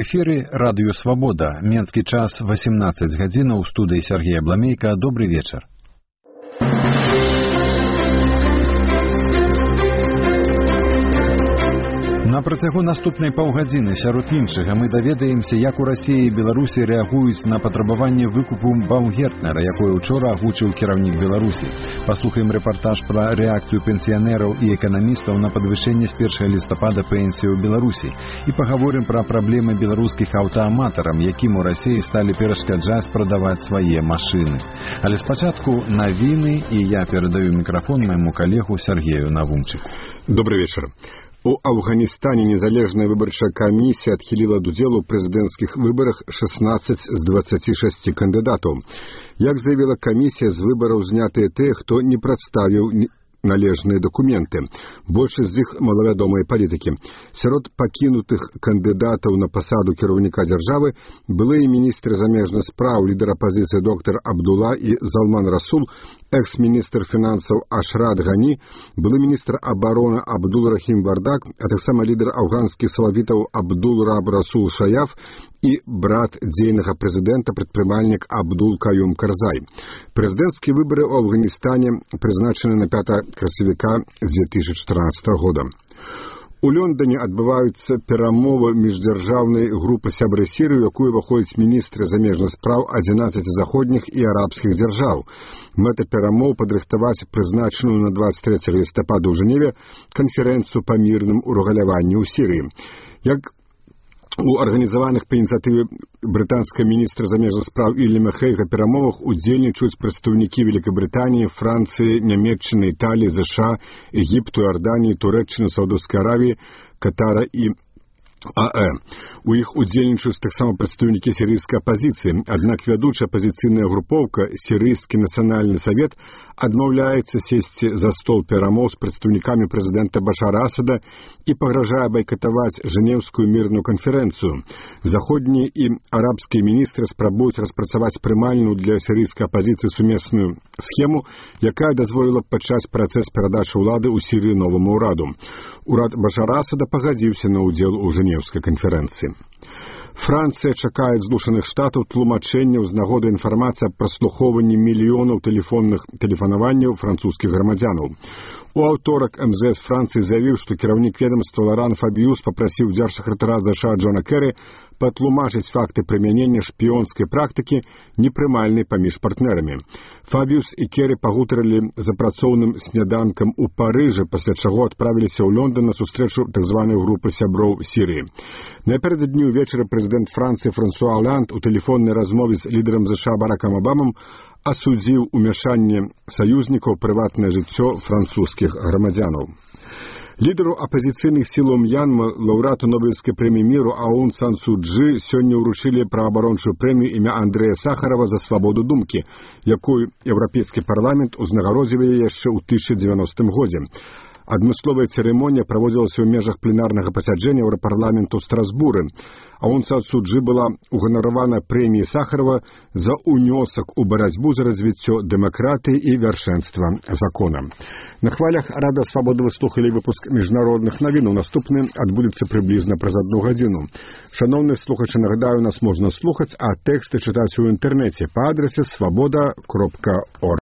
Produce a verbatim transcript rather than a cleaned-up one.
эфіры радыё «Свабода». Менскі час восемнадцать гадзінаў, у студыі Сергей Абламейка. Добрый вечар. На працягу наступнай паўгадзіны сярод іншага мы даведаемся, як у Расіі і Беларусі рэагуюць на патрабаванне выкупу Баумгертнера, якое учора агучыў кіраўнік Беларусі. Паслухаем рэпартаж пра рэакцыю пенсіянераў і эканамістаў на падвышэнне з першага лістапада пенсіі ў Беларусі. І пагаворым пра праблемы беларускіх аўтааматарам, якім у Расіі сталі перашкаджаць прадаваць свае машыны. Але спачатку навіны, і я перадаю мікрафон майму калегу Сергею Навумчыку. Добрый вечер. У Афганістане незалежная выбарчая камісія адхіліла ад удзелу ў прэзідэнцкіх выбарах шестнадцать з двадцати шести кандыдатаў. Як заявіла камісія, з выбараў знятыя тыя, хто не прадставіў належныя дакументы. Большасць з іх малавядомыя палітыкі. Сярод пакінутых кандыдатаў на пасаду кіраўніка дзяржавы былыя міністры замежных спраў, лідар апазіцыі доктар Абдулла і Залман Расул, экс-міністр фінансаў Ашрат Гані, былы міністр абароны Абдул Рахім Бардак, а таксама лідар афганскіх салавітаў Абдул Раб Расул Шаяф і брат дзейнага прэзідэнта, прадпрымальнік Абдул Каюм Карзай. Прэзідэнцкія выбары ў Афганістане прызначаны на пятага красавіка две тысячи чатырнаццатага года. У Лондоне адбываюцца перамовы міждзяржаўнай групы сябры Сірыі, у якую ўваходзяць міністры замежных спраў адзінаццаці заходніх і арабскіх дзяржаў. Мэта перамоў падрыхтаваць прызначаную на двадцать трэцяга лістапада ў Жэневе канферэнцыю па мірным урэгуляванні ў Сірыі. Як у арганізаваных па ініцыятыве брытанскага міністра замежных спраў Ільяма Хейга перамовах удзельнічаюць прадстаўнікі Великабрытаніі, Францыі, Нямецчыны, Італіі, ЗША, Егіпту, Іорданіі, Турэччыны, Саудаўскай Аравіі, Катара і АЭ. У іх удзельнічаюць таксама прадстаўнікі сірыйскай апазіцыі. Аднак вядучая апазіцыйная групоўка Сірыйскі нацыянальны савет адмаўляецца сесці за стол перамоў з прадстаўнікамі прэзідэнта Башара Асада і пагражае байкатаваць Жэнеўскую мірную канферэнцыю. Заходнія і арабскія міністры спрабуюць распрацаваць прымальную для сірыйскай апазіцыі сумесную схему, якая дазволіла б пачаць працэс перадачы ўлады ў Сірыі новаму ўраду. Урад Башара Асада пагадзіўся на ўдзел у Жэнеўскай канферэнцыі. Францыя чакае злучаных штатаў тлумачэнняў з нагоды інфармацыі аб праслухоўванні мільёнаў тэлефонных тэлефанаванняў французскіх грамадзянаў. У аўторак эм зэ эс Францыі заявіў, што кіраўнік ведомства Лоран Фабіюс папрасіў дзяржсакратара ЗША Джона Кэры патлумачыць факты прымянення шпіёнскай практыкі непрымальнай паміж партнерамі. Фабіюс і Кэры пагутарылі за працоўным сняданкам у Парыжы, пасля чаго адправіліся ў Лондан на сустрэчу так званай групы сяброў Сірыі. Напярэдадні ўвечары прэзідэнт Францыі Франсуа Оланд у тэлефоннай размове з лідарам ЗША Баракам Абамам асудзіў умяшанне саюзнікаў у прыватнае жыццё французскіх грамадзянаў. Лідару апазіцыйных сілаў М'янмы, лаўрэату Нобелевскай прэміі міру Аун Сан Су Чжы сёння ўручылі праваабарончую прэмію імя Андрэя Сахарова за свабоду думкі, якую Еўрапейскі парламент узнагародзіў яе яшчэ ў тысяча дзевяностым годзе. Адмысловая цырымонія праводзілася ў межах пленарнага пасяджэння Еўрапарламенту ў Страсбуры. Аун Сан Су Чжы была уганаравана прэміяй Сахарова за ўнёсак у барацьбу за развіццё дэмакратыі і вяршэнства закона. На хвалях Рада Свабоды вы слухалі выпуск міжнародных навінаў. Наступны адбудзецца прыблізна праз адну гадзіну. Шаноўныя слухачы, нагадаю, нас можна слухаць, а тэксты чытаць у інтэрнэце па адрасе свабода кропка орг.